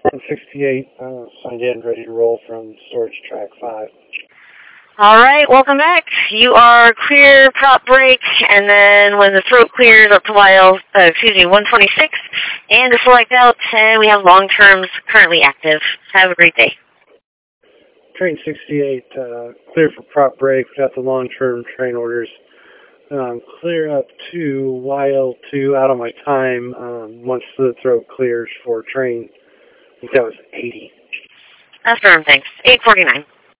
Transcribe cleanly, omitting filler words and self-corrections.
68, signed in, ready to roll from storage track 5. All right, welcome back. You are clear, prop break, and then when the throat clears up to 126, and to select out, and we have long terms currently active. Have a great day. Train 68, clear for prop break. We got the long-term train orders. Clear up to YL2 out of my time once the throat clears for train. I think that was 80. Affirm, thanks. 849.